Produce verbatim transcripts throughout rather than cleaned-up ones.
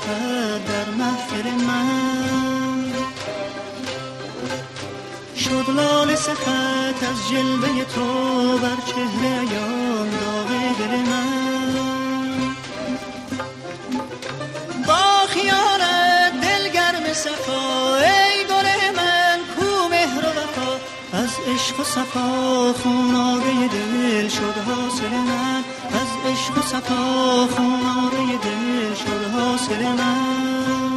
خط در محفل من شد لاله سخت از جلوه تو بر چهره عیان داغ دل من با خیالت دلگرم صفا ای گل من کو مهر و وفا از عشق و صفا خونابه دل شد حاصل من از عشق و صفا خونابه دل شد حاصل من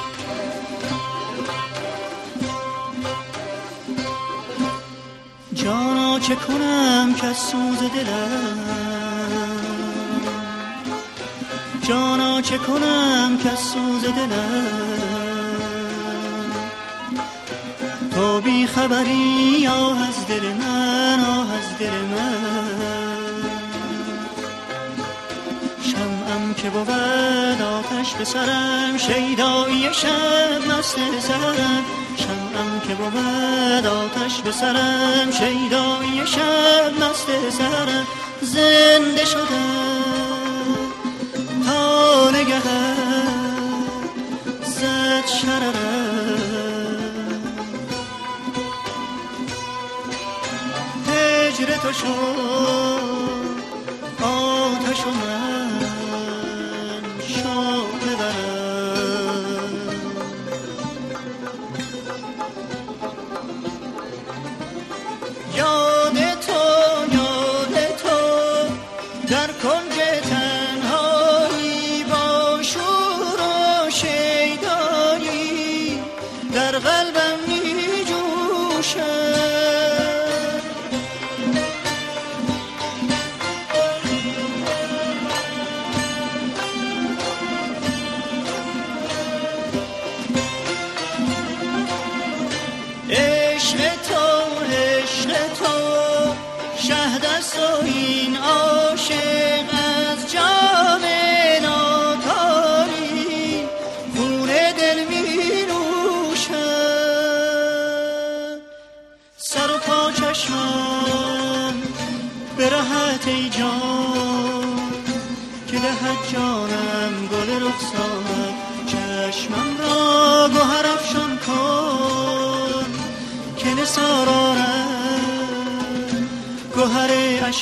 جانا چه کنم که از سوز دلم جانا چه کنم که از سوز دلم تو بی خبری آه از دل من آه از دل من شمعم که بود آتش به سرم شیدایی شب مست سرم شمعم که بود آتش به سرم شیدایی شب مست سرم زنده شدم تا نگهت زد شررم هجر تو شد آتش و من شعله برم یاد تو یاد تو در کنج تنهایی با شور و شیدایی در قلبم می جوشد این عاشق از جام ناکاری خون دل می نوشد سر و پا چشمم به راحت ای جان که دهد جانم گل رخسارت چشمم را گوهر افشان کن که نثار آرد گوهر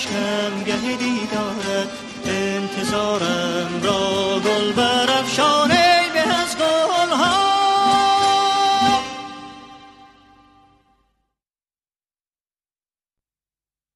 عشقم گه دیدارت انتظارم را گل برافشان